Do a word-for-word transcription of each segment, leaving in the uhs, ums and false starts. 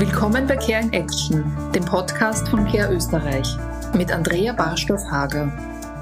Willkommen bei Care in Action, dem Podcast von Care Österreich mit Andrea Barstoff-Hager.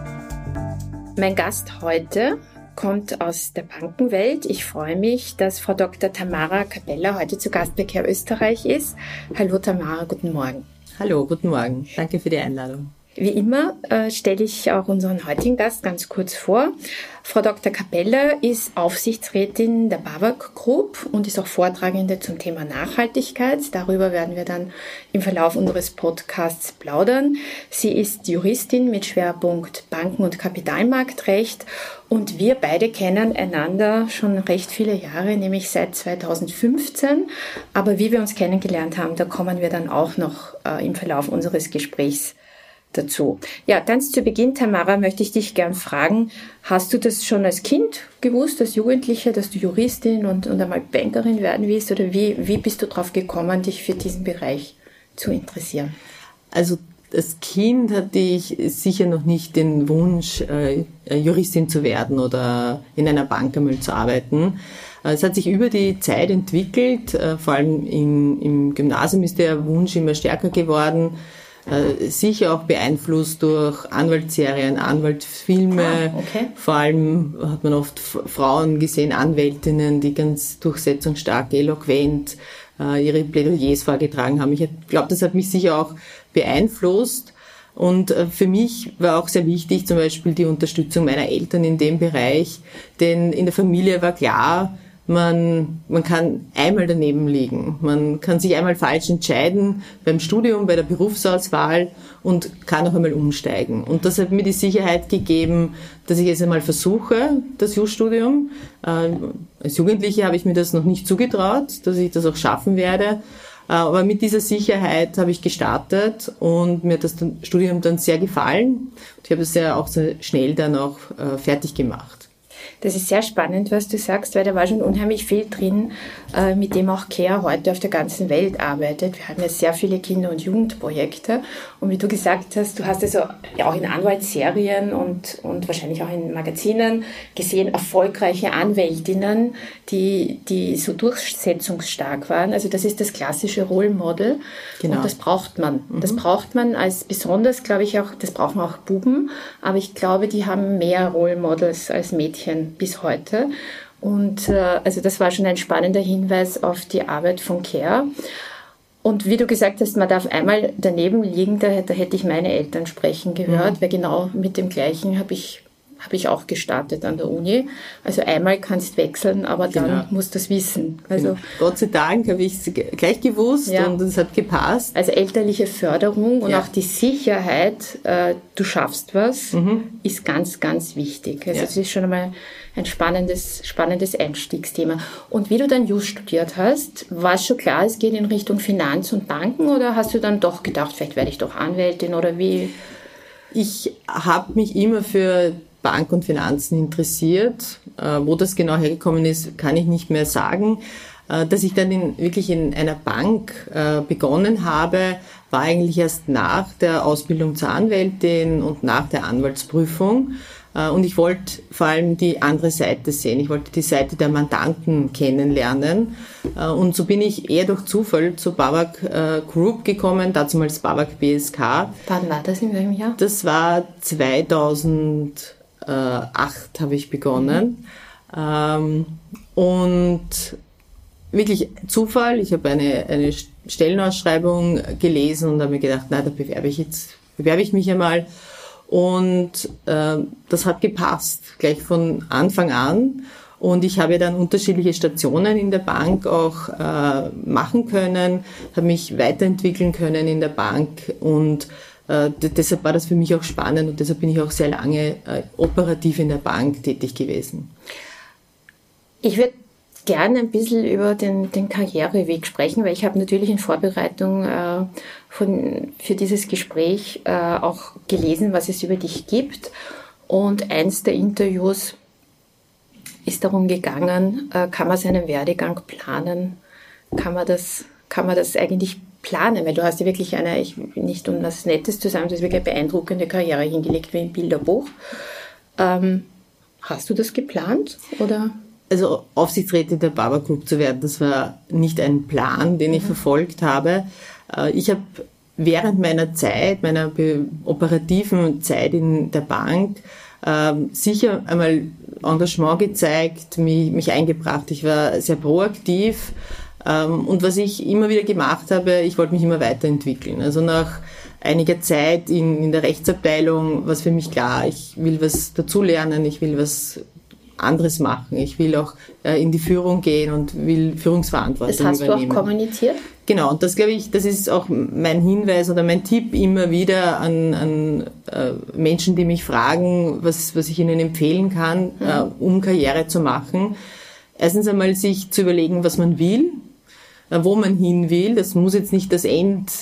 Mein Gast heute kommt aus der Bankenwelt. Ich freue mich, dass Frau Doktor Tamara Capella heute zu Gast bei Care Österreich ist. Hallo Tamara, guten Morgen. Hallo, guten Morgen. Danke für die Einladung. Wie immer äh, stelle ich auch unseren heutigen Gast ganz kurz vor. Frau Doktor Capella ist Aufsichtsrätin der BAWAG Group und ist auch Vortragende zum Thema Nachhaltigkeit. Darüber werden wir dann im Verlauf unseres Podcasts plaudern. Sie ist Juristin mit Schwerpunkt Banken- und Kapitalmarktrecht und wir beide kennen einander schon recht viele Jahre, nämlich seit zweitausendfünfzehn. Aber wie wir uns kennengelernt haben, da kommen wir dann auch noch äh, im Verlauf unseres Gesprächs dazu. Ja, ganz zu Beginn, Tamara, möchte ich dich gern fragen, hast du das schon als Kind gewusst, als Jugendliche, dass du Juristin und, und einmal Bankerin werden willst? Oder wie, wie bist du darauf gekommen, dich für diesen Bereich zu interessieren? Also als Kind hatte ich sicher noch nicht den Wunsch, äh, Juristin zu werden oder in einer Bank einmal zu arbeiten. Es hat sich über die Zeit entwickelt, äh, vor allem im, im Gymnasium ist der Wunsch immer stärker geworden. Sicher auch beeinflusst durch Anwaltsserien, Anwaltsfilme. Ah, okay. Vor allem hat man oft Frauen gesehen, Anwältinnen, die ganz durchsetzungsstark, eloquent äh, ihre Plädoyers vorgetragen haben. Ich glaube, das hat mich sicher auch beeinflusst. Und äh, für mich war auch sehr wichtig zum Beispiel die Unterstützung meiner Eltern in dem Bereich, denn in der Familie war klar, Man, man kann einmal daneben liegen. Man kann sich einmal falsch entscheiden beim Studium, bei der Berufsauswahl und kann auch einmal umsteigen. Und das hat mir die Sicherheit gegeben, dass ich es einmal versuche, das Jurastudium. Äh, als Jugendliche habe ich mir das noch nicht zugetraut, dass ich das auch schaffen werde. Äh, aber mit dieser Sicherheit habe ich gestartet und mir hat das Studium dann sehr gefallen. Ich habe es ja auch sehr schnell dann auch äh, fertig gemacht. Das ist sehr spannend, was du sagst, weil da war schon unheimlich viel drin, äh, mit dem auch Care heute auf der ganzen Welt arbeitet. Wir haben ja sehr viele Kinder- und Jugendprojekte. Und wie du gesagt hast, du hast also ja auch in Anwaltsserien und, und wahrscheinlich auch in Magazinen gesehen, erfolgreiche Anwältinnen, die, die so durchsetzungsstark waren. Also das ist das klassische Role Model. Genau. Und das braucht man. Mhm. Das braucht man als besonders, glaube ich, auch, das brauchen auch Buben. Aber ich glaube, die haben mehr Role Models als Mädchen bis heute. Und äh, also das war schon ein spannender Hinweis auf die Arbeit von Care. Und wie du gesagt hast, man darf einmal daneben liegen, da, da hätte ich meine Eltern sprechen gehört, mhm. weil genau mit dem Gleichen habe ich, hab ich auch gestartet an der Uni. Also einmal kannst wechseln, aber dann genau. musst du es wissen. Also, genau. Gott sei Dank habe ich es gleich gewusst ja. und es hat gepasst. Also elterliche Förderung und ja. auch die Sicherheit, äh, du schaffst was, mhm. ist ganz, ganz wichtig. Also es ja. ist schon einmal ein spannendes, spannendes Einstiegsthema. Und wie du dann Jus studiert hast, war es schon klar, es geht in Richtung Finanz und Banken oder hast du dann doch gedacht, vielleicht werde ich doch Anwältin oder wie? Ich habe mich immer für Bank und Finanzen interessiert. Äh, wo das genau hergekommen ist, kann ich nicht mehr sagen. Äh, dass ich dann in, wirklich in einer Bank äh, begonnen habe, war eigentlich erst nach der Ausbildung zur Anwältin und nach der Anwaltsprüfung. Äh, und ich wollte vor allem die andere Seite sehen. Ich wollte die Seite der Mandanten kennenlernen. Äh, und so bin ich eher durch Zufall zur BAWAG äh, Group gekommen, damals BAWAG B S K. Wann war das, in welchem Jahr? Das war zweitausendacht habe ich begonnen. Mhm. Ähm, und wirklich Zufall. Ich habe eine, eine Stellenausschreibung gelesen und habe mir gedacht, na, da bewerbe ich jetzt, bewerbe ich mich einmal. Und äh, das hat gepasst, gleich von Anfang an. Und ich habe dann unterschiedliche Stationen in der Bank auch äh, machen können, habe mich weiterentwickeln können in der Bank und Äh, deshalb war das für mich auch spannend und deshalb bin ich auch sehr lange äh, operativ in der Bank tätig gewesen. Ich würde gerne ein bisschen über den, den Karriereweg sprechen, weil ich habe natürlich in Vorbereitung äh, von, für dieses Gespräch äh, auch gelesen, was es über dich gibt. Und eins der Interviews ist darum gegangen, äh, kann man seinen Werdegang planen? Kann man das, kann man das eigentlich planen, weil du hast ja wirklich eine, ich nicht um das Nettes zu sagen, du hast wirklich eine beeindruckende Karriere hingelegt wie ein Bilderbuch. Ähm, hast du das geplant oder? also Aufsichtsrätin der Barbour Group zu werden, das war nicht ein Plan, den ich mhm. verfolgt habe. Ich habe während meiner Zeit, meiner operativen Zeit in der Bank, ähm, sicher einmal Engagement gezeigt, mich, mich eingebracht. Ich war sehr proaktiv. Ähm, und was ich immer wieder gemacht habe, ich wollte mich immer weiterentwickeln. Also nach einiger Zeit in, in der Rechtsabteilung war es für mich klar, ich will was dazulernen, ich will was anderes machen. Ich will auch äh, in die Führung gehen und will Führungsverantwortung übernehmen. Das hast übernehmen. Du auch kommuniziert? Genau, und das glaube ich, das ist auch mein Hinweis oder mein Tipp immer wieder an, an äh, Menschen, die mich fragen, was, was ich ihnen empfehlen kann, mhm. äh, um Karriere zu machen. Erstens einmal sich zu überlegen, was man will, äh, wo man hin will. Das muss jetzt nicht das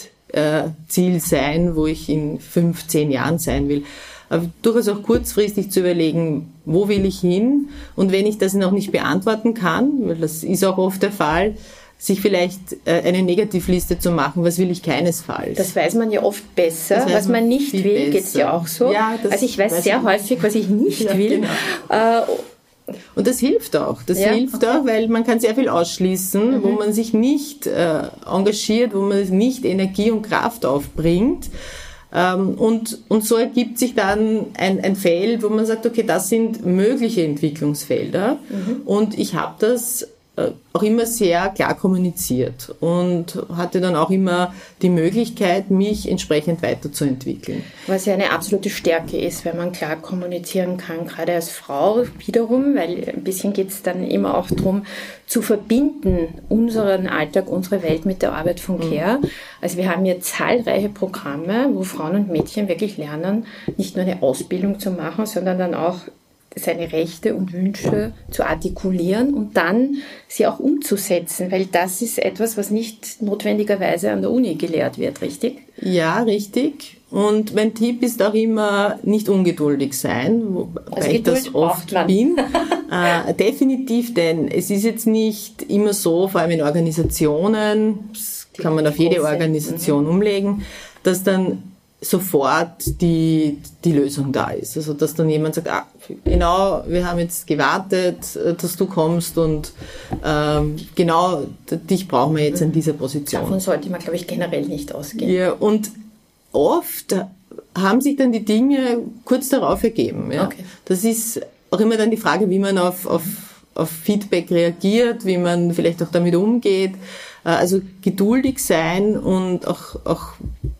Endziel sein, wo ich in fünf, zehn Jahren sein will. Aber durchaus auch kurzfristig zu überlegen, wo will ich hin? Und wenn ich das noch nicht beantworten kann, weil das ist auch oft der Fall, sich vielleicht eine Negativliste zu machen, was will ich keinesfalls. Das weiß man ja oft besser, was man, man nicht will, geht's ja auch so. Ja, also ich weiß, weiß sehr ich häufig, was ich nicht ja, will. Genau. Äh, Und das hilft auch. Das ja, hilft okay. auch, weil man kann sehr viel ausschließen, mhm. wo man sich nicht äh, engagiert, wo man nicht Energie und Kraft aufbringt. Ähm, und, und so ergibt sich dann ein, ein Feld, wo man sagt, okay, das sind mögliche Entwicklungsfelder. Mhm. Und ich habe das auch immer sehr klar kommuniziert und hatte dann auch immer die Möglichkeit, mich entsprechend weiterzuentwickeln. Was ja eine absolute Stärke ist, wenn man klar kommunizieren kann, gerade als Frau wiederum, weil ein bisschen geht es dann immer auch darum, zu verbinden unseren Alltag, unsere Welt mit der Arbeit von Care. Also wir haben hier zahlreiche Programme, wo Frauen und Mädchen wirklich lernen, nicht nur eine Ausbildung zu machen, sondern dann auch seine Rechte und Wünsche zu artikulieren und dann sie auch umzusetzen, weil das ist etwas, was nicht notwendigerweise an der Uni gelehrt wird, richtig? Ja, richtig. Und mein Tipp ist auch immer, nicht ungeduldig sein, wobei also ich das oft bin. äh, definitiv, denn es ist jetzt nicht immer so, vor allem in Organisationen, das kann man auf jede Organisation mhm. umlegen, dass dann sofort die, die Lösung da ist. Also, dass dann jemand sagt, ah, genau, wir haben jetzt gewartet, dass du kommst und ähm, genau dich brauchen wir jetzt in dieser Position. Davon sollte man, glaube ich, generell nicht ausgehen. Ja, und oft haben sich dann die Dinge kurz darauf ergeben. Ja. Okay. Das ist auch immer dann die Frage, wie man auf, auf, auf Feedback reagiert, wie man vielleicht auch damit umgeht. Also geduldig sein und auch, auch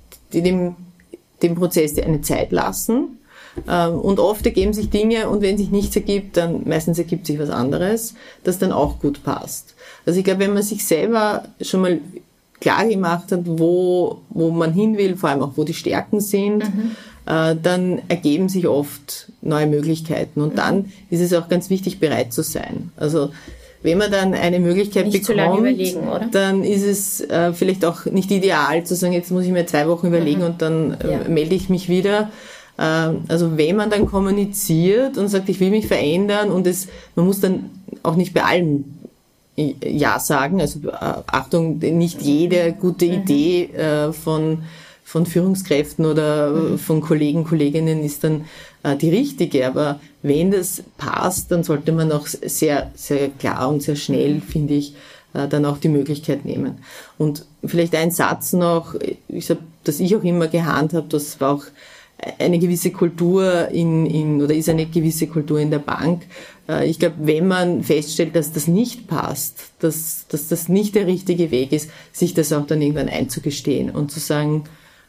dem dem Prozess eine Zeit lassen. Und oft ergeben sich Dinge und wenn sich nichts ergibt, dann meistens ergibt sich was anderes, das dann auch gut passt. Also ich glaube, wenn man sich selber schon mal klar gemacht hat, wo, wo man hin will, vor allem auch wo die Stärken sind, mhm. äh, dann ergeben sich oft neue Möglichkeiten. Und mhm. dann ist es auch ganz wichtig, bereit zu sein. Also wenn man dann eine Möglichkeit nicht bekommt, zu lange überlegen, oder? Dann ist es äh, vielleicht auch nicht ideal zu sagen, jetzt muss ich mir zwei Wochen überlegen mhm. und dann äh, ja. melde ich mich wieder. Ähm, also wenn man dann kommuniziert und sagt, ich will mich verändern und es, man muss dann auch nicht bei allem Ja sagen. Also äh, Achtung, nicht jede gute mhm. Idee äh, von von Führungskräften oder mhm. von Kollegen, Kolleginnen ist dann äh, die richtige. Aber wenn das passt, dann sollte man auch sehr, sehr klar und sehr schnell, finde ich, äh, dann auch die Möglichkeit nehmen. Und vielleicht ein Satz noch, ich hab, dass ich auch immer gehandhabt, das war auch eine gewisse Kultur in, in oder ist eine gewisse Kultur in der Bank. Äh, ich glaube, wenn man feststellt, dass das nicht passt, dass, dass das nicht der richtige Weg ist, sich das auch dann irgendwann einzugestehen und zu sagen,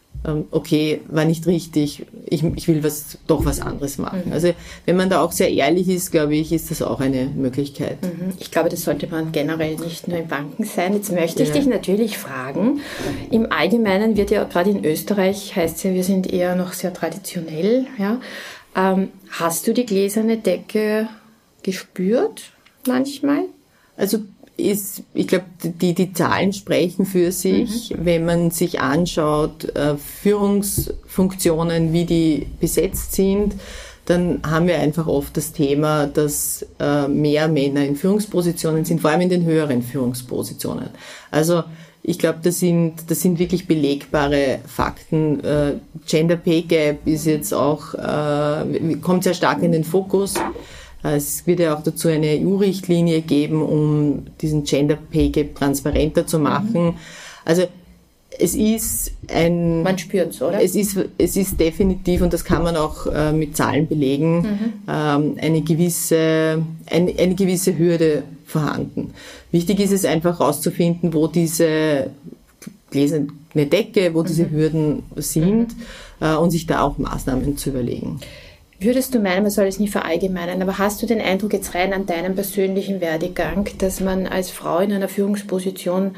okay, war nicht richtig, ich, ich will was, doch was anderes machen. Mhm. Also wenn man da auch sehr ehrlich ist, glaube ich, ist das auch eine Möglichkeit. Mhm. Ich glaube, das sollte man generell nicht nur in Banken sein. Jetzt möchte ich ja. dich natürlich fragen, im Allgemeinen wird ja gerade in Österreich, heißt ja, wir sind eher noch sehr traditionell. Ja. Ähm, hast du die gläserne Decke gespürt manchmal? Also ist, ich glaube, die, die Zahlen sprechen für sich, mhm. wenn man sich anschaut, äh, Führungsfunktionen, wie die besetzt sind, dann haben wir einfach oft das Thema, dass äh, mehr Männer in Führungspositionen sind, vor allem in den höheren Führungspositionen. Also ich glaube, das sind, das sind wirklich belegbare Fakten. Äh, Gender Pay Gap ist jetzt auch, äh, kommt sehr stark in den Fokus. Es wird ja auch dazu eine E U-Richtlinie geben, um diesen Gender Pay Gap transparenter zu machen. Mhm. Also es ist ein... Man spürt's, oder? Es ist, es ist definitiv, und das kann man auch äh, mit Zahlen belegen, mhm. ähm, eine gewisse, ein, eine gewisse Hürde vorhanden. Wichtig ist es einfach herauszufinden, wo diese gläserne Decke, wo mhm. diese Hürden sind, mhm. äh, und sich da auch Maßnahmen zu überlegen. Würdest du meinen, man soll es nicht verallgemeinern, aber hast du den Eindruck jetzt rein an deinem persönlichen Werdegang, dass man als Frau in einer Führungsposition,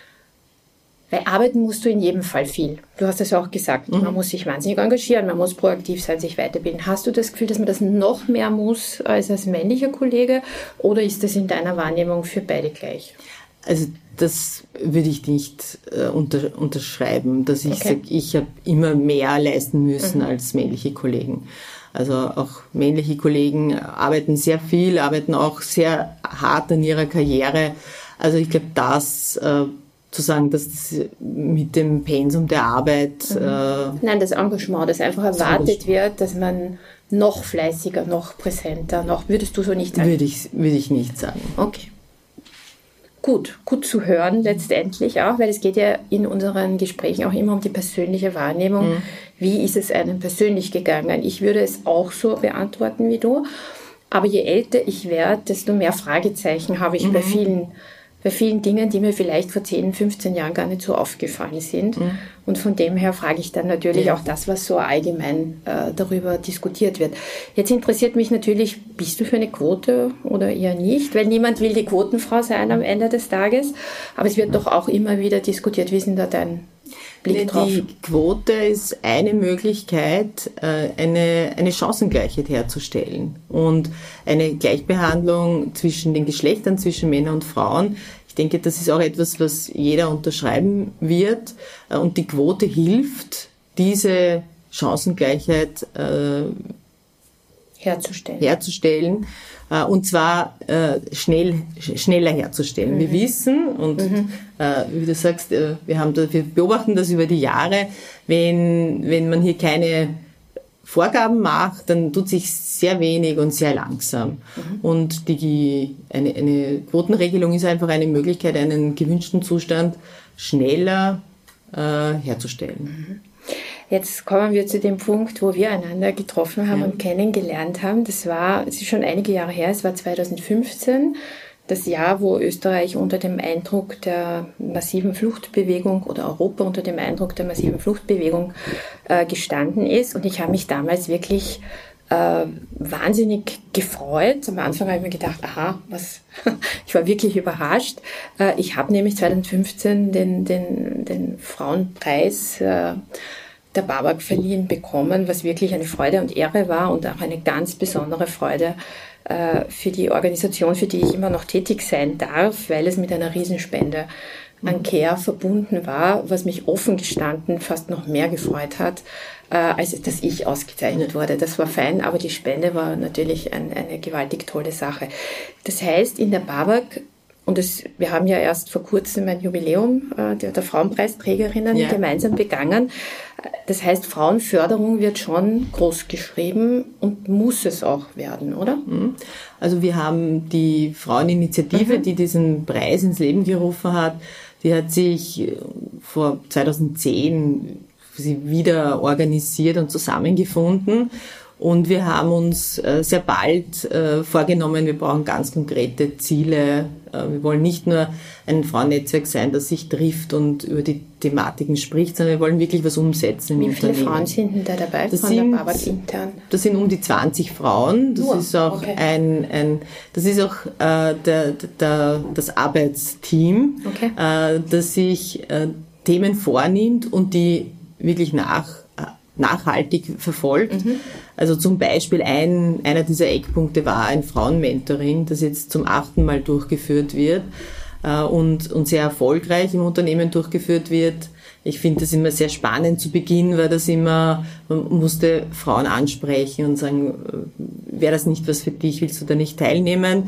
weil arbeiten musst du in jedem Fall viel. Du hast das ja auch gesagt, mhm. man muss sich wahnsinnig engagieren, man muss proaktiv sein, sich weiterbilden. Hast du das Gefühl, dass man das noch mehr muss als als männlicher Kollege, oder ist das in deiner Wahrnehmung für beide gleich? Also das würde ich nicht äh, unter, unterschreiben, dass ich Okay. sage, ich habe immer mehr leisten müssen Mhm. als männliche Kollegen. Also auch männliche Kollegen arbeiten sehr viel, arbeiten auch sehr hart an ihrer Karriere. Also ich glaube, das äh, zu sagen, dass das mit dem Pensum der Arbeit... Mhm. Äh, Nein, das Engagement, das einfach erwartet wird, dass man noch fleißiger, noch präsenter, noch, würdest du so nicht sagen? würde ich, würde ich nicht sagen. Okay. Gut, gut zu hören letztendlich auch, weil es geht ja in unseren Gesprächen auch immer um die persönliche Wahrnehmung. Mhm. Wie ist es einem persönlich gegangen? Ich würde es auch so beantworten wie du, aber je älter ich werde, desto mehr Fragezeichen habe ich mhm. bei vielen bei vielen Dingen, die mir vielleicht vor zehn, fünfzehn Jahren gar nicht so aufgefallen sind. Mhm. Und von dem her frage ich dann natürlich ja. auch das, was so allgemein äh, darüber diskutiert wird. Jetzt interessiert mich natürlich, bist du für eine Quote oder eher nicht? Weil niemand will die Quotenfrau sein am Ende des Tages. Aber es wird doch auch immer wieder diskutiert. Wie ist denn da dein Blick drauf? Die Quote ist eine Möglichkeit, eine, eine Chancengleichheit herzustellen und eine Gleichbehandlung zwischen den Geschlechtern, zwischen Männern und Frauen. Ich denke, das ist auch etwas, was jeder unterschreiben wird, und die Quote hilft, diese Chancengleichheit äh, herzustellen. herzustellen. Und zwar äh, schnell, schneller herzustellen. Mhm. Wir wissen, und mhm. äh, wie du sagst, äh, wir, haben da, wir beobachten das über die Jahre, wenn, wenn man hier keine Vorgaben macht, dann tut sich sehr wenig und sehr langsam. Mhm. Und die, eine, eine Quotenregelung ist einfach eine Möglichkeit, einen gewünschten Zustand schneller äh, herzustellen. Mhm. Jetzt kommen wir zu dem Punkt, wo wir einander getroffen haben ja. und kennengelernt haben. Das war, es ist schon einige Jahre her, es war zweitausendfünfzehn, das Jahr, wo Österreich unter dem Eindruck der massiven Fluchtbewegung oder Europa unter dem Eindruck der massiven Fluchtbewegung äh, gestanden ist. Und ich habe mich damals wirklich äh, wahnsinnig gefreut. Am Anfang habe ich mir gedacht, aha, was, ich war wirklich überrascht. Äh, ich habe nämlich zweitausendfünfzehn den, den, den Frauenpreis äh, der BAWAG verliehen bekommen, was wirklich eine Freude und Ehre war und auch eine ganz besondere Freude äh, für die Organisation, für die ich immer noch tätig sein darf, weil es mit einer Riesenspende an Care verbunden war, was mich offen gestanden fast noch mehr gefreut hat, äh, als dass ich ausgezeichnet wurde. Das war fein, aber die Spende war natürlich ein, eine gewaltig tolle Sache. Das heißt, in der BAWAG, und das, wir haben ja erst vor kurzem ein Jubiläum äh, der, der Frauenpreisträgerinnen ja. gemeinsam begangen. Das heißt, Frauenförderung wird schon groß geschrieben und muss es auch werden, oder? Also wir haben die Fraueninitiative, mhm. die diesen Preis ins Leben gerufen hat, die hat sich vor zweitausendzehn wieder organisiert und zusammengefunden. Und wir haben uns äh, sehr bald äh, vorgenommen, wir brauchen ganz konkrete Ziele. Äh, wir wollen nicht nur ein Frauennetzwerk sein, das sich trifft und über die Thematiken spricht, sondern wir wollen wirklich was umsetzen. Wie viele Frauen sind denn da dabei das von sind, der BAWAG intern? Das sind um die zwanzig Frauen. Das Nur, ist auch okay. ein, ein, das ist auch äh, der, der, das Arbeitsteam, okay. äh, das sich äh, Themen vornimmt und die wirklich nach nachhaltig verfolgt. Mhm. Also zum Beispiel ein, einer dieser Eckpunkte war ein Frauenmentoring, das jetzt zum achten Mal durchgeführt wird äh, und, und sehr erfolgreich im Unternehmen durchgeführt wird. Ich finde das immer sehr spannend zu Beginn, weil das immer, man musste Frauen ansprechen und sagen, wäre das nicht was für dich, willst du da nicht teilnehmen?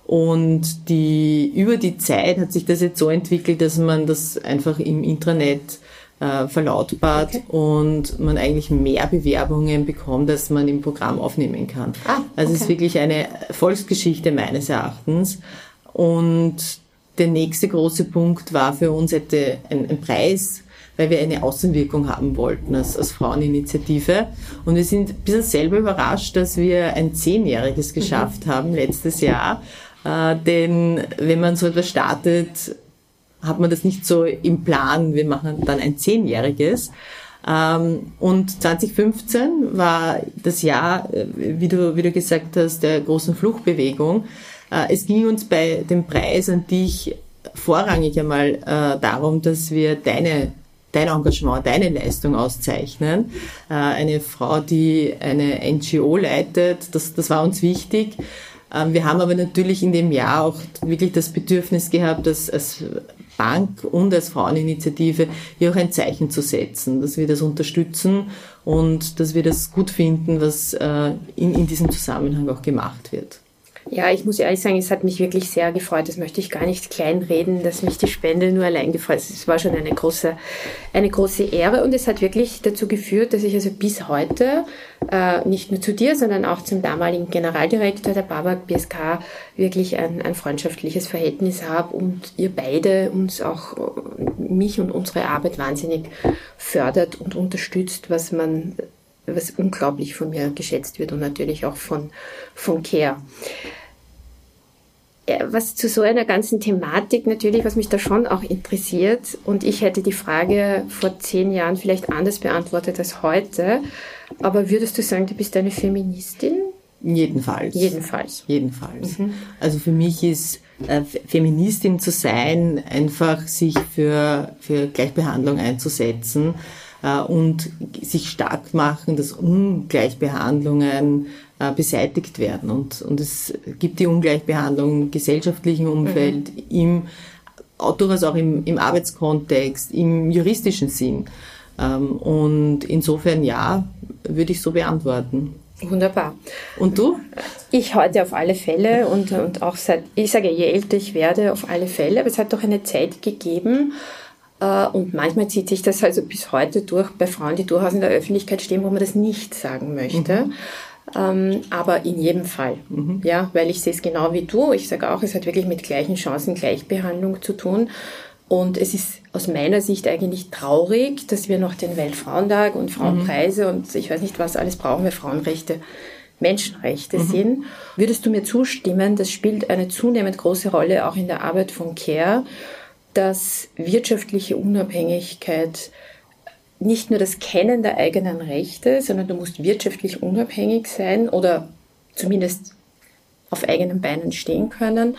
Und die, über die Zeit hat sich das jetzt so entwickelt, dass man das einfach im Intranet äh, verlautbart okay. und man eigentlich mehr Bewerbungen bekommt, als man im Programm aufnehmen kann. Ah, okay. Also es ist wirklich eine Erfolgsgeschichte meines Erachtens. Und der nächste große Punkt war für uns hätte ein, ein Preis, weil wir eine Außenwirkung haben wollten als, als Fraueninitiative. Und wir sind ein bisschen selber überrascht, dass wir ein Zehnjähriges geschafft mhm. haben letztes Jahr. Äh, denn wenn man so etwas startet, hat man das nicht so im Plan, wir machen dann ein Zehnjähriges. Ähm, und zwanzig fünfzehn war das Jahr, wie du, wie du gesagt hast, der großen Fluchtbewegung. Äh, es ging uns bei dem Preis an dich vorrangig einmal äh, darum, dass wir deine dein Engagement, deine Leistung auszeichnen. Äh, eine Frau, die eine N G O leitet, das, das war uns wichtig. Ähm, wir haben aber natürlich in dem Jahr auch wirklich das Bedürfnis gehabt, dass als Bank und als Fraueninitiative hier auch ein Zeichen zu setzen, dass wir das unterstützen und dass wir das gut finden, was äh, in, in diesem Zusammenhang auch gemacht wird. Ja, ich muss ehrlich sagen, es hat mich wirklich sehr gefreut. Das möchte ich gar nicht kleinreden, dass mich die Spende nur allein gefreut hat. Es war schon eine große, eine große Ehre und es hat wirklich dazu geführt, dass ich also bis heute äh, nicht nur zu dir, sondern auch zum damaligen Generaldirektor der BAWAG B S K wirklich ein, ein freundschaftliches Verhältnis habe und ihr beide uns auch, mich und unsere Arbeit wahnsinnig fördert und unterstützt, was man, was unglaublich von mir geschätzt wird und natürlich auch von, von Care. Was zu so einer ganzen Thematik natürlich, was mich da schon auch interessiert, und ich hätte die Frage vor zehn Jahren vielleicht anders beantwortet als heute, aber würdest du sagen, du bist eine Feministin? Jedenfalls. Jedenfalls. Jedenfalls. Mhm. Also für mich ist äh, Feministin zu sein, einfach sich für, für Gleichbehandlung einzusetzen äh, und sich stark machen, dass Ungleichbehandlungen äh, beseitigt werden. Und, und es gibt die Ungleichbehandlung im gesellschaftlichen Umfeld, mhm. im, durchaus auch im, im Arbeitskontext, im juristischen Sinn. Ähm, und insofern ja, würde ich so beantworten. Wunderbar. Und du? Ich heute auf alle Fälle und, und auch seit, ich sage, je älter ich werde, auf alle Fälle, aber es hat doch eine Zeit gegeben, äh, und manchmal zieht sich das also bis heute durch bei Frauen, die durchaus in der Öffentlichkeit stehen, wo man das nicht sagen möchte. Mhm. Ähm, aber in jedem Fall, mhm. ja, weil ich sehe es genau wie du. Ich sage auch, es hat wirklich mit gleichen Chancen, Gleichbehandlung zu tun. Und es ist aus meiner Sicht eigentlich traurig, dass wir noch den Weltfrauentag und Frauenpreise mhm. und ich weiß nicht, was alles brauchen, weil Frauenrechte Menschenrechte mhm. sind. Würdest du mir zustimmen, das spielt eine zunehmend große Rolle auch in der Arbeit von Care, dass wirtschaftliche Unabhängigkeit nicht nur das Kennen der eigenen Rechte, sondern du musst wirtschaftlich unabhängig sein oder zumindest auf eigenen Beinen stehen können,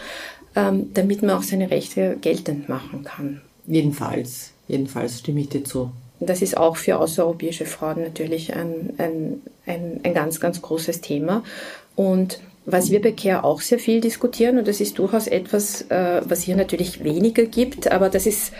damit man auch seine Rechte geltend machen kann. Jedenfalls, jedenfalls stimme ich dir zu. Das ist auch für außereuropäische Frauen natürlich ein, ein, ein, ein ganz, ganz großes Thema. Und was wir bei Care auch sehr viel diskutieren, und das ist durchaus etwas, was hier natürlich weniger gibt, aber das ist,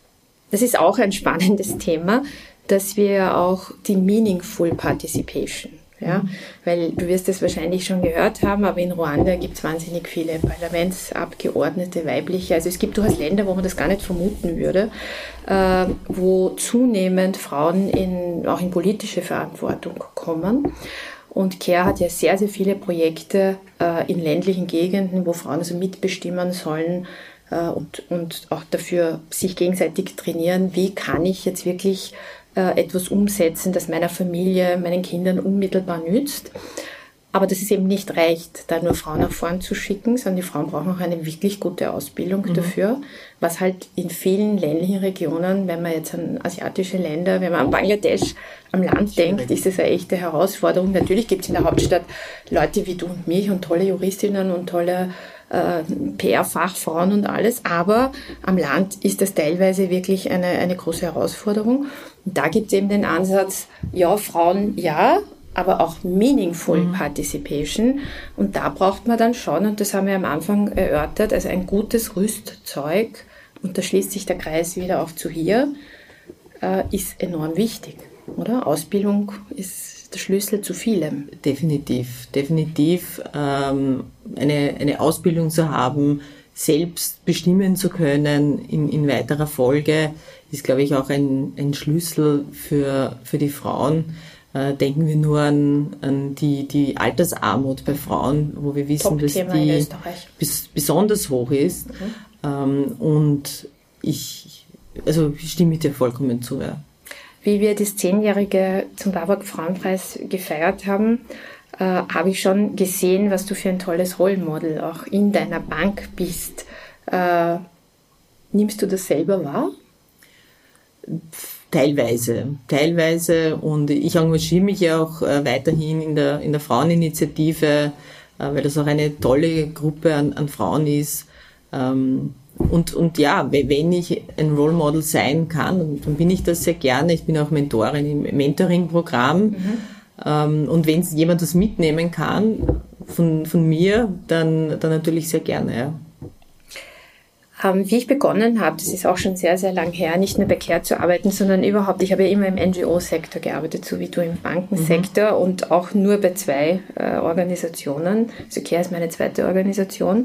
das ist auch ein spannendes Thema, dass wir auch die Meaningful Participation, ja, weil du wirst es wahrscheinlich schon gehört haben, aber in Ruanda gibt es wahnsinnig viele Parlamentsabgeordnete, weibliche. Also es gibt durchaus Länder, wo man das gar nicht vermuten würde, äh, wo zunehmend Frauen in, auch in politische Verantwortung kommen. Und Care hat ja sehr, sehr viele Projekte äh, in ländlichen Gegenden, wo Frauen also mitbestimmen sollen äh, und, und auch dafür sich gegenseitig trainieren, wie kann ich jetzt wirklich etwas umsetzen, das meiner Familie, meinen Kindern unmittelbar nützt. Aber dass es eben nicht reicht, da nur Frauen nach vorn zu schicken, sondern die Frauen brauchen auch eine wirklich gute Ausbildung mhm. dafür, was halt in vielen ländlichen Regionen, wenn man jetzt an asiatische Länder, wenn man an Bangladesch am Land denkt, ist das eine echte Herausforderung. Natürlich gibt es in der Hauptstadt Leute wie du und mich und tolle Juristinnen und tolle äh, P R-Fachfrauen und alles, aber am Land ist das teilweise wirklich eine, eine große Herausforderung. Und da gibt es eben den Ansatz, ja, Frauen ja, aber auch Meaningful mhm. Participation. Und da braucht man dann schon, und das haben wir am Anfang erörtert, also ein gutes Rüstzeug, und da schließt sich der Kreis wieder auch zu hier, äh, ist enorm wichtig, oder? Ausbildung ist der Schlüssel zu vielem. Definitiv, definitiv. Ähm, eine, eine Ausbildung zu haben selbst bestimmen zu können in, in weiterer Folge, ist, glaube ich, auch ein, ein Schlüssel für, für die Frauen. Äh, denken wir nur an, an die, die Altersarmut bei Frauen, wo wir wissen, dass die bis, besonders hoch ist. Mhm. Ähm, und ich, also stimme ich dir vollkommen zu. Ja. Wie wir das Zehnjährige zum Warburg Frauenpreis gefeiert haben, äh, habe ich schon gesehen, was du für ein tolles Rollmodel auch in deiner Bank bist. Äh, nimmst du das selber wahr? Teilweise, teilweise und ich engagiere mich ja auch äh, weiterhin in der, in der Fraueninitiative, äh, weil das auch eine tolle Gruppe an, an Frauen ist. Ähm, und, und ja, wenn ich ein Role Model sein kann, dann bin ich das sehr gerne. Ich bin auch Mentorin im Mentoring-Programm. Mhm. Ähm, und wenn jemand das mitnehmen kann von, von mir, dann, dann natürlich sehr gerne, ja. Wie ich begonnen habe, das ist auch schon sehr, sehr lang her, nicht nur bei CARE zu arbeiten, sondern überhaupt, ich habe ja immer im N G O-Sektor gearbeitet, so wie du im Bankensektor, mhm. und auch nur bei zwei äh, Organisationen. Also CARE ist meine zweite Organisation.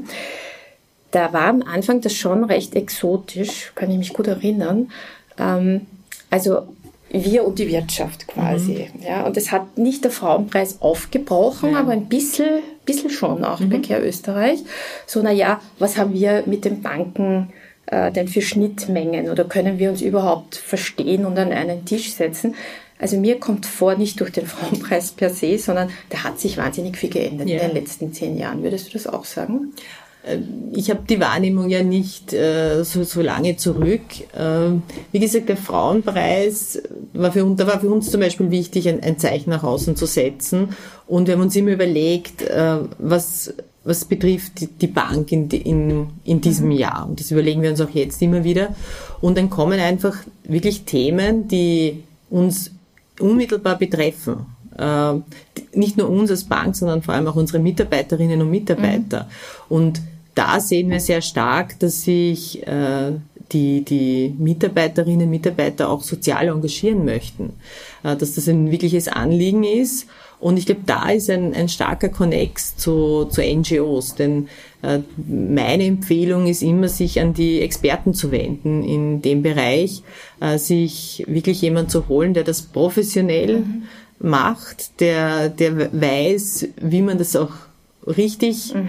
Da war am Anfang das schon recht exotisch, kann ich mich gut erinnern. Ähm, also wir und die Wirtschaft quasi. Mhm. Ja, und es hat nicht der Frauenpreis aufgebrochen, ja. aber ein bisschen, bisschen schon auch mhm. bei CARE Österreich. So, na ja, was haben wir mit den Banken äh, denn für Schnittmengen oder können wir uns überhaupt verstehen und an einen Tisch setzen? Also mir kommt vor, nicht durch den Frauenpreis per se, sondern da hat sich wahnsinnig viel geändert ja. in den letzten zehn Jahren. Würdest du das auch sagen? Ich habe die Wahrnehmung ja nicht äh, so, so lange zurück. Äh, wie gesagt, der Frauenpreis war für uns, da war für uns zum Beispiel wichtig, ein, ein Zeichen nach außen zu setzen. Und wir haben uns immer überlegt, äh, was, was betrifft die, die Bank in, in, in diesem Jahr. Und das überlegen wir uns auch jetzt immer wieder. Und dann kommen einfach wirklich Themen, die uns unmittelbar betreffen. Äh, nicht nur uns als Bank, sondern vor allem auch unsere Mitarbeiterinnen und Mitarbeiter. Mhm. Und da sehen wir sehr stark, dass sich äh, die, die Mitarbeiterinnen und Mitarbeiter auch sozial engagieren möchten, äh, dass das ein wirkliches Anliegen ist. Und ich glaube, da ist ein, ein starker Connex zu, zu N G Os, denn äh, meine Empfehlung ist immer, sich an die Experten zu wenden in dem Bereich, äh, sich wirklich jemand zu holen, der das professionell mhm. macht, der, der weiß, wie man das auch richtig, mhm.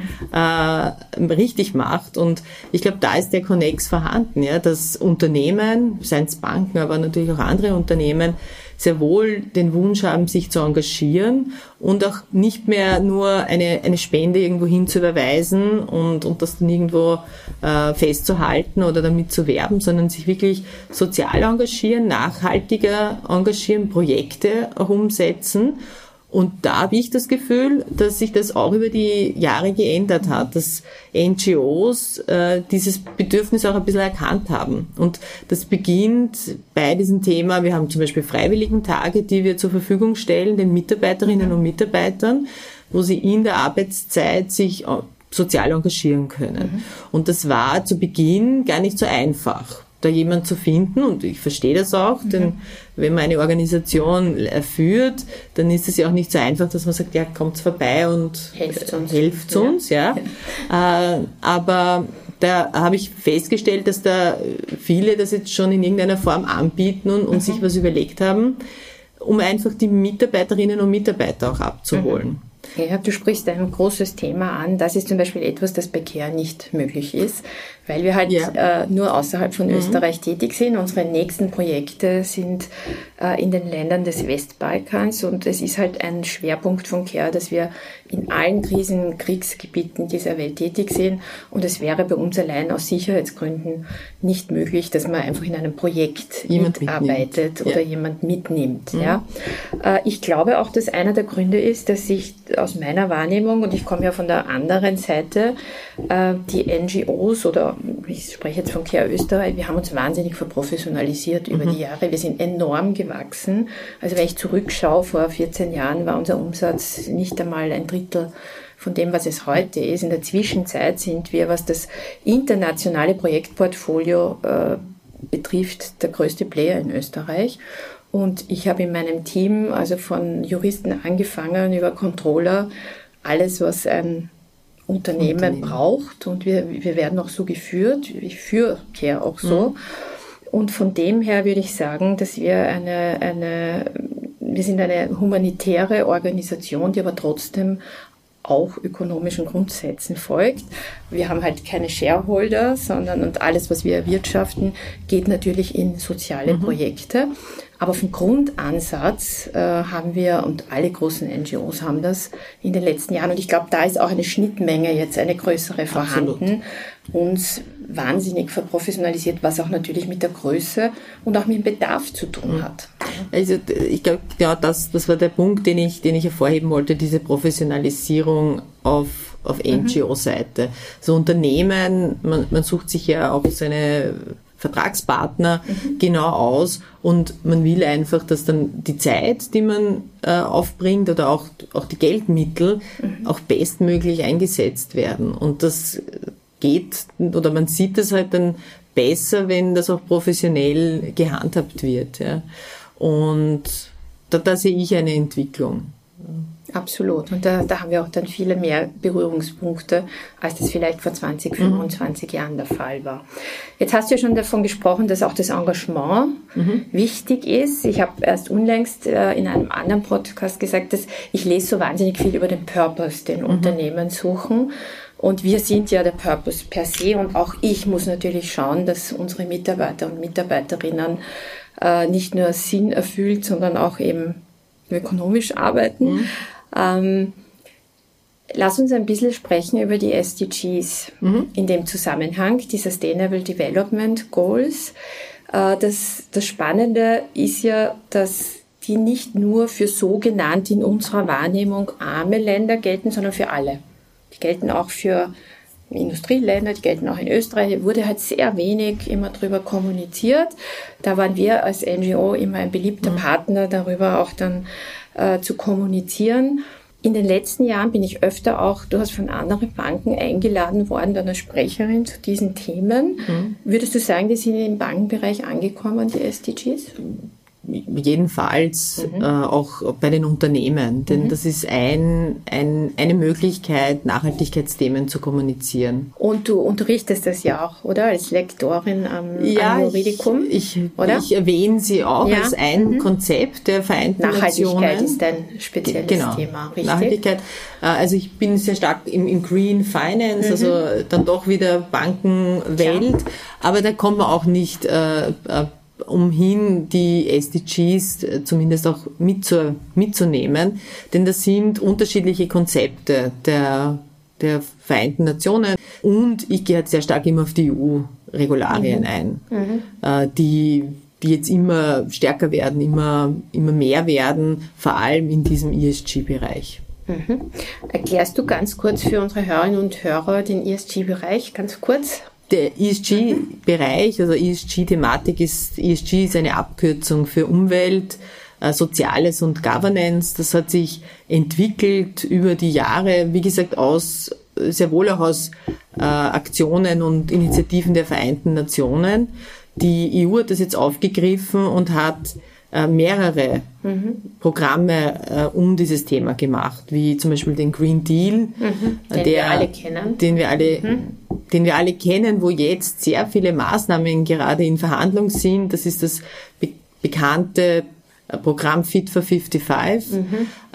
äh, richtig macht. Und ich glaube, da ist der Connex vorhanden, ja, dass Unternehmen, seien es Banken, aber natürlich auch andere Unternehmen, sehr wohl den Wunsch haben, sich zu engagieren und auch nicht mehr nur eine, eine Spende irgendwo hin zu überweisen und, und das dann irgendwo äh, festzuhalten oder damit zu werben, sondern sich wirklich sozial engagieren, nachhaltiger engagieren, Projekte auch umsetzen. Und da habe ich das Gefühl, dass sich das auch über die Jahre geändert hat, dass N G Os äh, dieses Bedürfnis auch ein bisschen erkannt haben. Und das beginnt bei diesem Thema, wir haben zum Beispiel Freiwilligentage, die wir zur Verfügung stellen, den Mitarbeiterinnen und Mitarbeitern, wo sie in der Arbeitszeit sich sozial engagieren können. Mhm. Und das war zu Beginn gar nicht so einfach, da jemand zu finden, und ich verstehe das auch, mhm. denn wenn man eine Organisation führt, dann ist es ja auch nicht so einfach, dass man sagt, ja, kommt vorbei und helft uns. Helft uns ja. ja. Äh, aber da habe ich festgestellt, dass da viele das jetzt schon in irgendeiner Form anbieten und, und mhm. sich was überlegt haben, um einfach die Mitarbeiterinnen und Mitarbeiter auch abzuholen. Mhm. Ja, du sprichst ein großes Thema an. Das ist zum Beispiel etwas, das bei CARE nicht möglich ist, weil wir halt ja. äh, nur außerhalb von mhm. Österreich tätig sind. Unsere nächsten Projekte sind äh, in den Ländern des Westbalkans, und es ist halt ein Schwerpunkt von CARE, dass wir in allen Krisen-, Kriegsgebieten dieser Welt tätig sind, und es wäre bei uns allein aus Sicherheitsgründen nicht möglich, dass man einfach in einem Projekt jemand mitarbeitet oder ja. jemand mitnimmt. Mhm. Ja. Äh, ich glaube auch, dass einer der Gründe ist, dass sich aus meiner Wahrnehmung, und ich komme ja von der anderen Seite, äh, die N G Os, oder ich spreche jetzt von CARE Österreich, wir haben uns wahnsinnig verprofessionalisiert über mhm. die Jahre. Wir sind enorm gewachsen. Also wenn ich zurückschaue, vor vierzehn Jahren war unser Umsatz nicht einmal ein Drittel von dem, was es heute ist. In der Zwischenzeit sind wir, was das internationale Projektportfolio äh, betrifft, der größte Player in Österreich. Und ich habe in meinem Team, also von Juristen angefangen über Controller, alles, was ein Unternehmen, Unternehmen braucht und wir, wir werden auch so geführt. Ich führe Care auch so. Mhm. Und von dem her würde ich sagen, dass wir eine, eine, wir sind eine humanitäre Organisation, die aber trotzdem auch ökonomischen Grundsätzen folgt. Wir haben halt keine Shareholder, sondern und alles, was wir erwirtschaften, geht natürlich in soziale mhm. Projekte. Aber vom Grundansatz äh, haben wir, und alle großen N G Os haben das in den letzten Jahren, und ich glaube, da ist auch eine Schnittmenge jetzt eine größere vorhanden, Absolut. uns wahnsinnig verprofessionalisiert, was auch natürlich mit der Größe und auch mit dem Bedarf zu tun hat. Also ich glaube, ja, das, das war der Punkt, den ich, den ich hervorheben wollte, diese Professionalisierung auf, auf N G O-Seite. So Unternehmen, man, man sucht sich ja auch seine Vertragspartner mhm. genau aus und man will einfach, dass dann die Zeit, die man äh, aufbringt oder auch, auch die Geldmittel mhm. auch bestmöglich eingesetzt werden. Und das geht, oder man sieht das halt dann besser, wenn das auch professionell gehandhabt wird. Ja. Und da, da sehe ich eine Entwicklung. Absolut. Und da, da haben wir auch dann viele mehr Berührungspunkte, als das vielleicht vor zwanzig, fünfundzwanzig mhm. Jahren der Fall war. Jetzt hast du ja schon davon gesprochen, dass auch das Engagement mhm. wichtig ist. Ich habe erst unlängst äh, in einem anderen Podcast gesagt, dass ich lese so wahnsinnig viel über den Purpose, den mhm. Unternehmen suchen. Und wir sind ja der Purpose per se. Und auch ich muss natürlich schauen, dass unsere Mitarbeiter und Mitarbeiterinnen äh, nicht nur Sinn erfüllt, sondern auch eben ökonomisch arbeiten. Mhm. Ähm, lass uns ein bisschen sprechen über die S D Gs mhm. in dem Zusammenhang, die Sustainable Development Goals. Äh, das, das Spannende ist ja, dass die nicht nur für sogenannt in unserer Wahrnehmung arme Länder gelten, sondern für alle. Die gelten auch für Industrieländer, die gelten auch in Österreich. Wurde halt sehr wenig immer drüber kommuniziert. Da waren wir als N G O immer ein beliebter mhm. Partner, darüber auch dann äh, zu kommunizieren. In den letzten Jahren bin ich öfter auch, du hast von anderen Banken eingeladen worden, dann als Sprecherin zu diesen Themen. Mhm. Würdest du sagen, die sind im Bankenbereich angekommen, die S D Gs? Jedenfalls mhm. äh, auch bei den Unternehmen, denn mhm. das ist ein, ein, eine Möglichkeit, Nachhaltigkeitsthemen zu kommunizieren. Und du unterrichtest das ja auch, oder? Als Lektorin am, ja, am Juridikum, ich, ich, oder? Ich erwähne sie auch ja. als ein mhm. Konzept der Vereinten Nationen. Nachhaltigkeit ist ein spezielles genau. Thema, richtig? Nachhaltigkeit. Also ich bin sehr stark im, im Green Finance, mhm. also dann doch wieder Bankenwelt, ja. aber da kommt man auch nicht äh, umhin, die S D Gs zumindest auch mitzu, mitzunehmen, denn das sind unterschiedliche Konzepte der, der Vereinten Nationen und ich gehe halt sehr stark immer auf die E U-Regularien mhm. ein, mhm. Äh, die, die jetzt immer stärker werden, immer, immer mehr werden, vor allem in diesem E S G-Bereich. Mhm. Erklärst du ganz kurz für unsere Hörerinnen und Hörer den E S G-Bereich, ganz kurz? Der E S G-Bereich, also E S G-Thematik ist, E S G ist eine Abkürzung für Umwelt, äh, Soziales und Governance. Das hat sich entwickelt über die Jahre, wie gesagt, aus, sehr wohl auch aus äh, Aktionen und Initiativen der Vereinten Nationen. Die E U hat das jetzt aufgegriffen und hat äh, mehrere mhm. Programme äh, um dieses Thema gemacht, wie zum Beispiel den Green Deal, mhm. den der, wir alle kennen. Den wir alle mhm. den wir alle kennen, wo jetzt sehr viele Maßnahmen gerade in Verhandlung sind. Das ist das be- bekannte Programm Fit for fünfundfünfzig, mhm.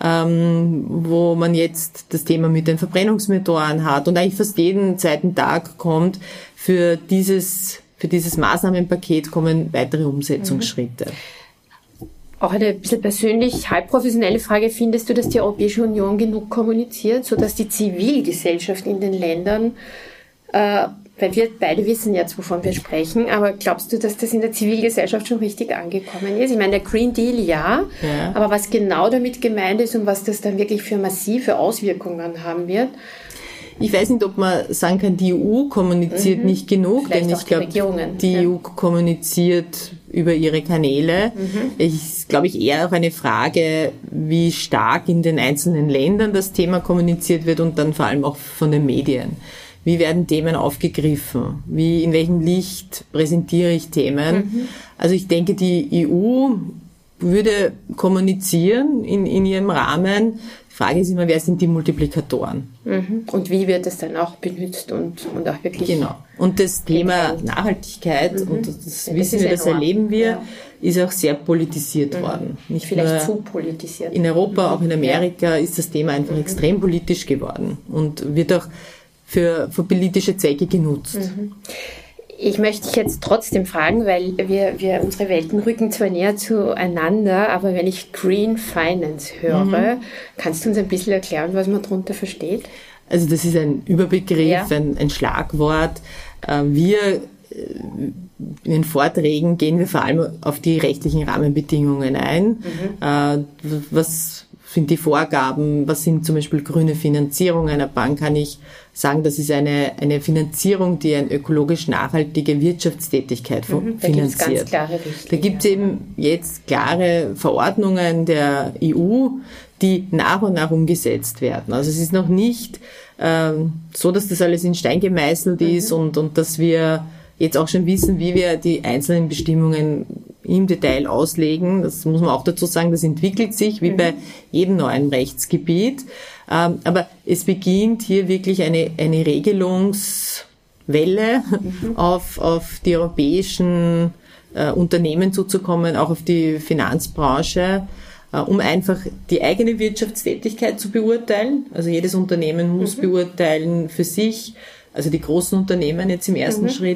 ähm, wo man jetzt das Thema mit den Verbrennungsmotoren hat und eigentlich fast jeden zweiten Tag kommt. Für dieses, für dieses Maßnahmenpaket kommen weitere Umsetzungsschritte. Mhm. Auch eine bisschen persönlich halb professionelle Frage. Findest du, dass die Europäische Union genug kommuniziert, sodass die Zivilgesellschaft in den Ländern Äh, weil wir beide wissen jetzt, wovon wir sprechen, aber glaubst du, dass das in der Zivilgesellschaft schon richtig angekommen ist? Ich meine, der Green Deal, ja, ja, aber was genau damit gemeint ist und was das dann wirklich für massive Auswirkungen haben wird? Ich weiß nicht, ob man sagen kann, die E U kommuniziert mhm. nicht genug, Vielleicht denn auch ich glaube, die, die ja. E U kommuniziert über ihre Kanäle. Mhm. Ich glaube ich eher auch eine Frage, wie stark in den einzelnen Ländern das Thema kommuniziert wird und dann vor allem auch von den Medien. Wie werden Themen aufgegriffen? Wie, in welchem Licht präsentiere ich Themen? Mhm. Also ich denke, die E U würde kommunizieren in, in ihrem Rahmen. Die Frage ist immer, wer sind die Multiplikatoren? Mhm. Und wie wird es dann auch benutzt und, und auch wirklich... Genau. Und das Thema Nachhaltigkeit, mhm. und das ja, wissen das wir, das enorm. erleben wir, ja. ist auch sehr politisiert mhm. worden. Nicht Vielleicht zu politisiert. In Europa, mhm. auch in Amerika ja. ist das Thema einfach mhm. extrem politisch geworden und wird auch für, für politische Zwecke genutzt. Mhm. Ich möchte dich jetzt trotzdem fragen, weil wir, wir unsere Welten rücken zwar näher zueinander, aber wenn ich Green Finance höre, mhm. kannst du uns ein bisschen erklären, was man darunter versteht? Also das ist ein Überbegriff, ja. ein, ein Schlagwort. Wir in den Vorträgen gehen wir vor allem auf die rechtlichen Rahmenbedingungen ein. Mhm. Was sind die Vorgaben? Was sind zum Beispiel grüne Finanzierung einer Bank? Kann ich sagen, das ist eine, eine Finanzierung, die eine ökologisch nachhaltige Wirtschaftstätigkeit mhm, finanziert. Da gibt es ganz klare Richtlinien. Da gibt es eben jetzt klare Verordnungen der E U, die nach und nach umgesetzt werden. Also es ist noch nicht ähm, so, dass das alles in Stein gemeißelt mhm. ist und, und dass wir jetzt auch schon wissen, wie wir die einzelnen Bestimmungen im Detail auslegen. Das muss man auch dazu sagen, das entwickelt sich wie mhm. bei jedem neuen Rechtsgebiet. Ähm, aber es beginnt hier wirklich eine, eine Regelungswelle mhm. auf, auf die europäischen äh, Unternehmen zuzukommen, auch auf die Finanzbranche, äh, um einfach die eigene Wirtschaftstätigkeit zu beurteilen. Also jedes Unternehmen muss mhm. beurteilen für sich, also die großen Unternehmen jetzt im ersten mhm. Schritt,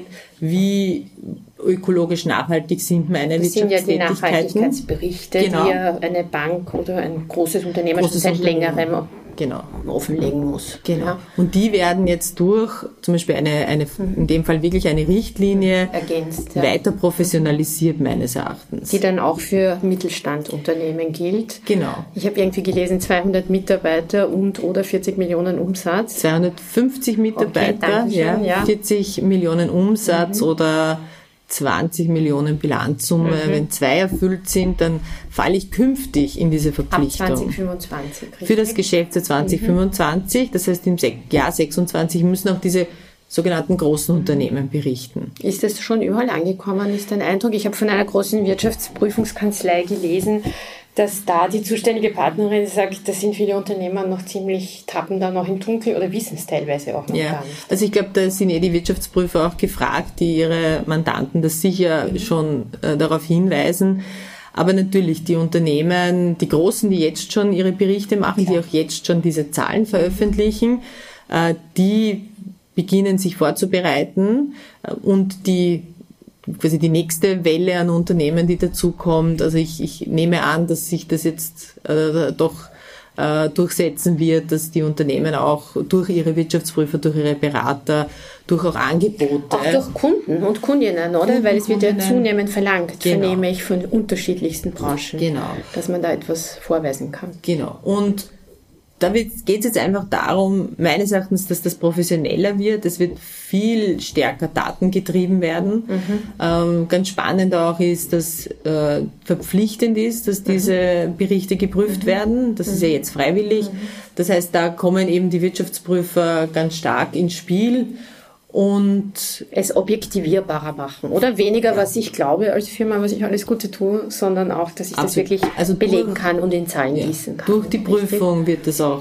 wie ökologisch nachhaltig sind meine das Wirtschaftstätigkeiten. Das sind ja die Nachhaltigkeitsberichte, genau. die ja eine Bank oder ein großes Unternehmen großes schon seit Unternehmen. längerem genau. offenlegen muss. Genau. Ja. Und die werden jetzt durch zum Beispiel eine, eine mhm. in dem Fall wirklich eine Richtlinie ergänzt, ja. weiter professionalisiert meines Erachtens. Die dann auch für Mittelstandunternehmen gilt. Genau. Ich habe irgendwie gelesen, zweihundert Mitarbeiter und oder vierzig Millionen Umsatz. zweihundertfünfzig Mitarbeiter, okay, ja, ja. vierzig Millionen Umsatz mhm. oder zwanzig Millionen Bilanzsumme. Mhm. Wenn zwei erfüllt sind, dann falle ich künftig in diese Verpflichtung. Ab zwanzig fünfundzwanzig. Richtig? Für das Geschäftsjahr zwanzig fünfundzwanzig. Mhm. Das heißt, im Jahr sechsundzwanzig müssen auch diese sogenannten großen mhm. Unternehmen berichten. Ist das schon überall angekommen, ist dein Eindruck? Ich habe von einer großen Wirtschaftsprüfungskanzlei gelesen, dass da die zuständige Partnerin sagt, da sind viele Unternehmer noch ziemlich, tappen da noch im Dunkeln oder wissen es teilweise auch noch ja. gar nicht. Also ich glaube, da sind eh die Wirtschaftsprüfer auch gefragt, die ihre Mandanten das sicher mhm. schon äh, darauf hinweisen. Aber natürlich die Unternehmen, die Großen, die jetzt schon ihre Berichte machen, Klar. die auch jetzt schon diese Zahlen veröffentlichen, äh, die beginnen sich vorzubereiten äh, und die quasi die nächste Welle an Unternehmen, die dazukommt. Also ich, ich nehme an, dass sich das jetzt äh, doch äh, durchsetzen wird, dass die Unternehmen auch durch ihre Wirtschaftsprüfer, durch ihre Berater, durch auch Angebote. Auch durch Kunden und Kundinnen, oder? Kunden, Weil es wird ja zunehmend verlangt, genau. vernehme ich von unterschiedlichsten Branchen, genau. dass man da etwas vorweisen kann. Genau. Und da geht es jetzt einfach darum, meines Erachtens, dass das professioneller wird. Es wird viel stärker datengetrieben werden. Mhm. Ähm, ganz spannend auch ist, dass äh, verpflichtend ist, dass diese mhm. Berichte geprüft mhm. werden. Das mhm. ist ja jetzt freiwillig. Mhm. Das heißt, da kommen eben die Wirtschaftsprüfer ganz stark ins Spiel und es objektivierbarer machen. Oder weniger, ja. was ich glaube als Firma, was ich alles Gute tue, sondern auch, dass ich Absolut. das wirklich also belegen durch, kann und in Zahlen ja. gießen kann. Durch die Prüfung Richtig? wird es auch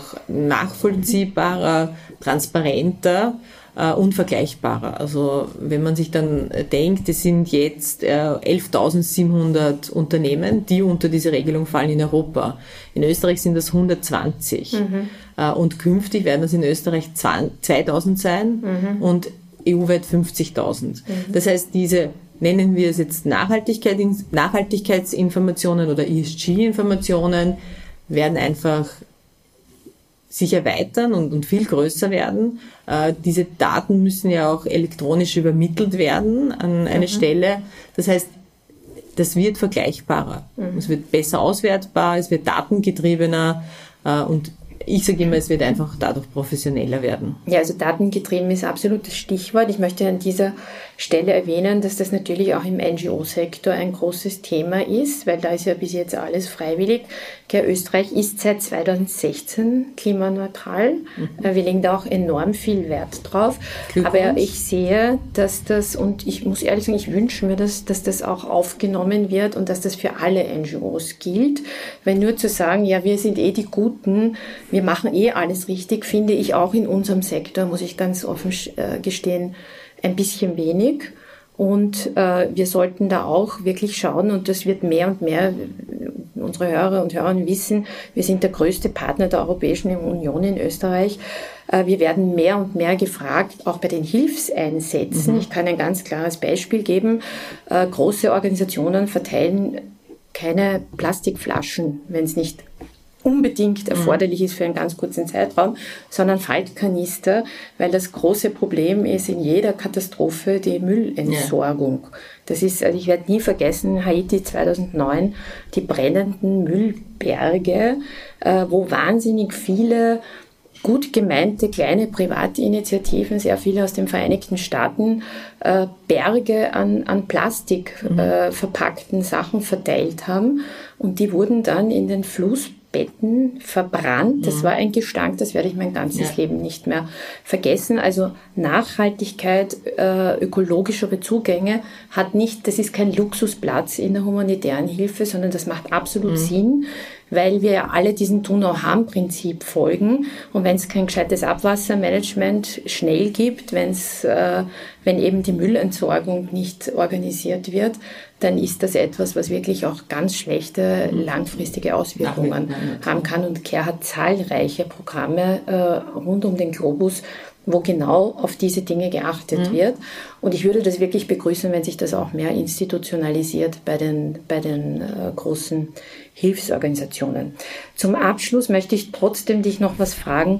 nachvollziehbarer, transparenter äh, und vergleichbarer. Also wenn man sich dann denkt, es sind jetzt äh, elftausendsiebenhundert Unternehmen, die unter diese Regelung fallen in Europa. In Österreich sind das hundertzwanzig. Mhm. Äh, und künftig werden das in Österreich zweitausend sein mhm. und E U-weit fünfzigtausend. Mhm. Das heißt, diese, nennen wir es jetzt Nachhaltigkeit, Nachhaltigkeitsinformationen oder E S G-Informationen, werden einfach sich erweitern und, und viel größer werden. Äh, diese Daten müssen ja auch elektronisch übermittelt werden an eine mhm. Stelle. Das heißt, das wird vergleichbarer. Mhm. Es wird besser auswertbar, es wird datengetriebener äh, und ich sage immer, es wird einfach dadurch professioneller werden. Ja, also datengetrieben ist absolut das Stichwort. Ich möchte an dieser Stelle erwähnen, dass das natürlich auch im N G O-Sektor ein großes Thema ist, weil da ist ja bis jetzt alles freiwillig. Care Österreich ist seit zweitausendsechzehn klimaneutral. Mhm. Wir legen da auch enorm viel Wert drauf. Aber ich sehe, dass das, und ich muss ehrlich sagen, ich wünsche mir das, dass das auch aufgenommen wird und dass das für alle N G Os gilt. Weil nur zu sagen, ja, wir sind eh die Guten, wir machen eh alles richtig, finde ich auch in unserem Sektor, muss ich ganz offen äh, gestehen, ein bisschen wenig. Und äh, wir sollten da auch wirklich schauen, und das wird mehr und mehr, unsere Hörer und Hörer wissen, wir sind der größte Partner der Europäischen Union in Österreich. Äh, wir werden mehr und mehr gefragt, auch bei den Hilfseinsätzen. Mhm. Ich kann ein ganz klares Beispiel geben. Äh, große Organisationen verteilen keine Plastikflaschen, wenn es nicht unbedingt erforderlich ist für einen ganz kurzen Zeitraum, sondern Faltkanister, weil das große Problem ist in jeder Katastrophe die Müllentsorgung. Ja. Das ist, also ich werde nie vergessen, Haiti zweitausendneun, die brennenden Müllberge, äh, wo wahnsinnig viele gut gemeinte kleine Privatinitiativen, sehr viele aus den Vereinigten Staaten, äh, Berge an, an Plastik mhm. äh, verpackten Sachen verteilt haben, und die wurden dann in den Fluss Betten verbrannt. Das war ein Gestank, das werde ich mein ganzes ja. Leben nicht mehr vergessen. Also Nachhaltigkeit, äh, ökologischere Zugänge hat nicht, das ist kein Luxusplatz in der humanitären Hilfe, sondern das macht absolut mhm. Sinn, weil wir ja alle diesem Do-No-Harm-Prinzip folgen. Und wenn es kein gescheites Abwassermanagement schnell gibt, wenn's, äh, wenn eben die Müllentsorgung nicht organisiert wird, dann ist das etwas, was wirklich auch ganz schlechte langfristige Auswirkungen haben kann. Und Care hat zahlreiche Programme äh, rund um den Globus, wo genau auf diese Dinge geachtet mhm. wird. Und ich würde das wirklich begrüßen, wenn sich das auch mehr institutionalisiert bei den, bei den äh, großen Hilfsorganisationen. Zum Abschluss möchte ich trotzdem dich noch was fragen.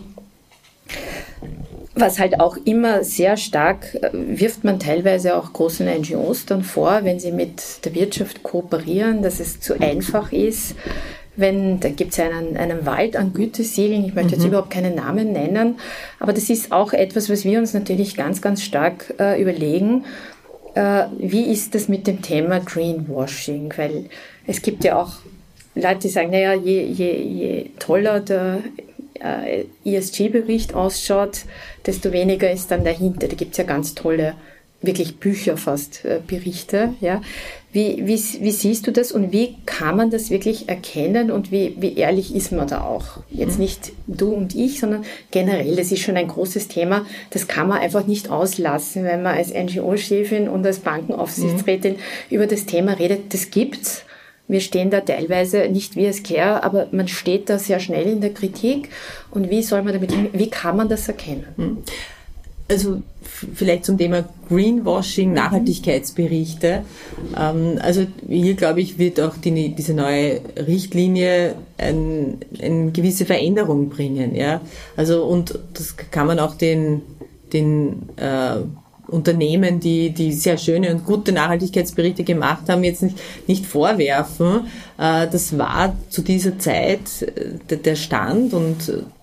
Was halt auch immer sehr stark, äh, wirft man teilweise auch großen N G Os dann vor, wenn sie mit der Wirtschaft kooperieren, dass es zu einfach ist. Wenn, da gibt es einen, einen Wald an Gütesiegeln, ich möchte jetzt mhm. überhaupt keinen Namen nennen, aber das ist auch etwas, was wir uns natürlich ganz, ganz stark äh, überlegen. Äh, wie ist das mit dem Thema Greenwashing? Weil es gibt ja auch Leute, die sagen, naja, je, je, je toller der äh, E S G-Bericht ausschaut, desto weniger ist dann dahinter. Da gibt es ja ganz tolle, wirklich Bücher fast, äh, Berichte, ja. Wie, wie, wie siehst du das und wie kann man das wirklich erkennen und wie, wie ehrlich ist man da auch? Jetzt nicht du und ich, sondern generell, das ist schon ein großes Thema. Das kann man einfach nicht auslassen, wenn man als N G O-Chefin und als Bankenaufsichtsrätin mhm. über das Thema redet. Das gibt's. Wir stehen da teilweise nicht wie als Care, aber man steht da sehr schnell in der Kritik. Und wie soll man damit, wie kann man das erkennen? Also vielleicht zum Thema Greenwashing, Nachhaltigkeitsberichte. Ähm, also hier, glaube ich, wird auch die, diese neue Richtlinie ein, eine gewisse Veränderung bringen. Ja? Also und das kann man auch den, den äh, Unternehmen, die, die sehr schöne und gute Nachhaltigkeitsberichte gemacht haben, jetzt nicht, nicht vorwerfen. Äh, das war zu dieser Zeit der, der Stand und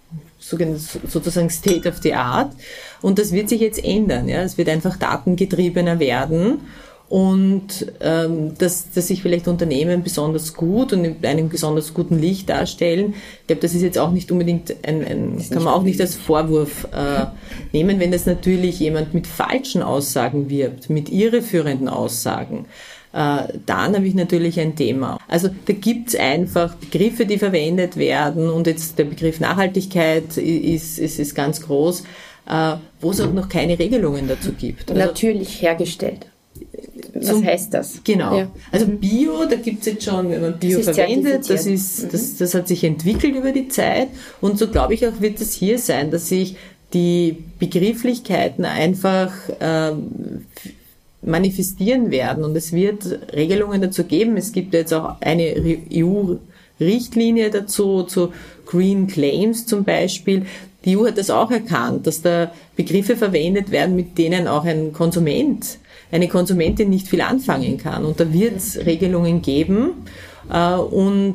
sozusagen State of the Art. Und das wird sich jetzt ändern. Ja? Es wird einfach datengetriebener werden und ähm, dass, dass sich vielleicht Unternehmen besonders gut und in einem besonders guten Licht darstellen. Ich glaube, das ist jetzt auch nicht unbedingt ein, ein kann man auch nicht als Vorwurf äh, nehmen, wenn das natürlich jemand mit falschen Aussagen wirbt, mit irreführenden Aussagen. Äh, dann habe ich natürlich ein Thema. Also da gibt's einfach Begriffe, die verwendet werden und jetzt der Begriff Nachhaltigkeit ist, ist, ist ganz groß, äh, wo es auch noch keine Regelungen dazu gibt. Also, natürlich hergestellt. Was zum, heißt das? Genau. Ja. Also Bio, da gibt's jetzt schon, wenn man Bio das verwendet, das ist, mhm. das, das hat sich entwickelt über die Zeit und so glaube ich auch wird es hier sein, dass sich die Begrifflichkeiten einfach ähm, manifestieren werden und es wird Regelungen dazu geben. Es gibt jetzt auch eine E U-Richtlinie dazu, zu Green Claims zum Beispiel. Die E U hat das auch erkannt, dass da Begriffe verwendet werden, mit denen auch ein Konsument, eine Konsumentin nicht viel anfangen kann. Und da wird es Regelungen geben und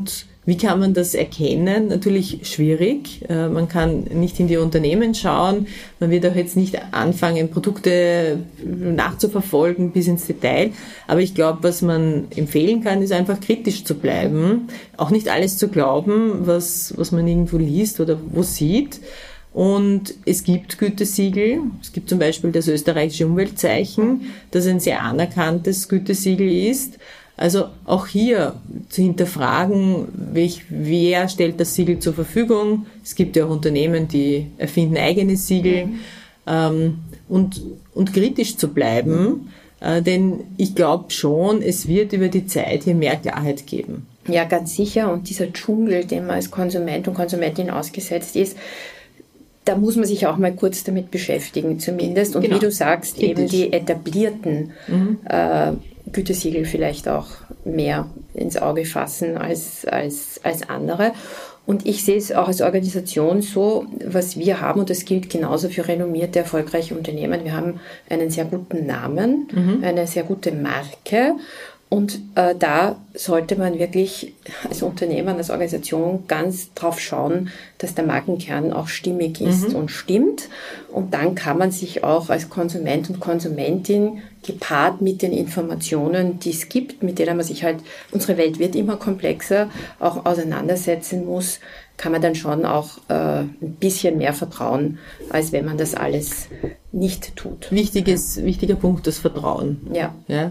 Wie kann man das erkennen? Natürlich schwierig. Man kann nicht in die Unternehmen schauen. Man wird auch jetzt nicht anfangen, Produkte nachzuverfolgen bis ins Detail. Aber ich glaube, was man empfehlen kann, ist einfach kritisch zu bleiben. Auch nicht alles zu glauben, was, was man irgendwo liest oder wo sieht. Und es gibt Gütesiegel. Es gibt zum Beispiel das österreichische Umweltzeichen, das ein sehr anerkanntes Gütesiegel ist. Also auch hier zu hinterfragen, welch, wer stellt das Siegel zur Verfügung. Es gibt ja auch Unternehmen, die erfinden eigene Siegel. Mhm. Ähm, und, und kritisch zu bleiben, äh, denn ich glaube schon, es wird über die Zeit hier mehr Klarheit geben. Ja, ganz sicher. Und dieser Dschungel, dem man als Konsument und Konsumentin ausgesetzt ist, da muss man sich auch mal kurz damit beschäftigen zumindest. Und genau. Wie du sagst, kritisch. Eben die etablierten mhm. äh, Gütesiegel vielleicht auch mehr ins Auge fassen als, als, als andere. Und ich sehe es auch als Organisation so, was wir haben, und das gilt genauso für renommierte, erfolgreiche Unternehmen. Wir haben einen sehr guten Namen, mhm. eine sehr gute Marke. Und äh, da sollte man wirklich als Unternehmen, als Organisation ganz drauf schauen, dass der Markenkern auch stimmig ist mhm. und stimmt. Und dann kann man sich auch als Konsument und Konsumentin gepaart mit den Informationen, die es gibt, mit denen man sich halt, unsere Welt wird immer komplexer, auch auseinandersetzen muss, kann man dann schon auch äh, ein bisschen mehr vertrauen, als wenn man das alles nicht tut. Wichtiges, wichtiger Punkt, das Vertrauen. Ja. Ja.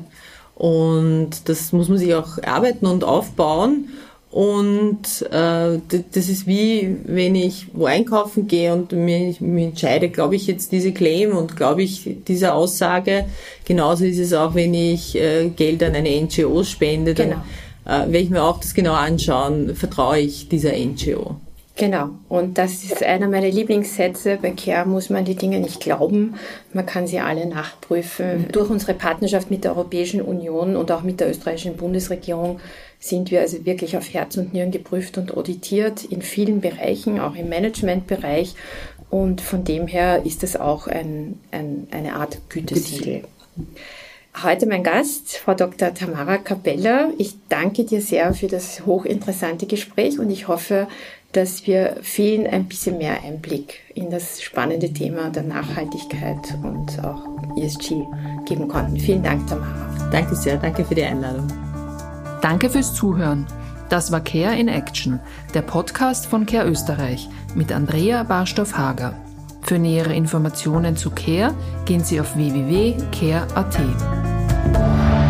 Und das muss man sich auch erarbeiten und aufbauen. Und äh, das ist wie, wenn ich wo einkaufen gehe und mir, mir entscheide, glaube ich jetzt diese Claim und glaube ich dieser Aussage. Genauso ist es auch, wenn ich äh, Geld an eine N G O spende. Dann genau. äh, werde ich mir auch das genau anschauen, vertraue ich dieser N G O. Genau, und das ist einer meiner Lieblingssätze. Bei Care muss man die Dinge nicht glauben, man kann sie alle nachprüfen. Mhm. Durch unsere Partnerschaft mit der Europäischen Union und auch mit der österreichischen Bundesregierung sind wir also wirklich auf Herz und Nieren geprüft und auditiert in vielen Bereichen, auch im Managementbereich. Und von dem her ist es auch ein, ein, eine Art Gütesiegel. Heute mein Gast, Frau Doktor Tamara Kappeler. Ich danke dir sehr für das hochinteressante Gespräch und ich hoffe, dass wir vielen ein bisschen mehr Einblick in das spannende Thema der Nachhaltigkeit und auch E S G geben konnten. Vielen Dank, Tamara. Danke sehr, danke für die Einladung. Danke fürs Zuhören. Das war Care in Action, der Podcast von Care Österreich mit Andrea Barstoff-Hager. Für nähere Informationen zu Care gehen Sie auf w w w punkt care punkt a t.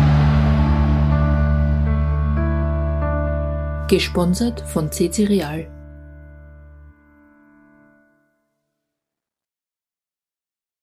Gesponsert von C C Real.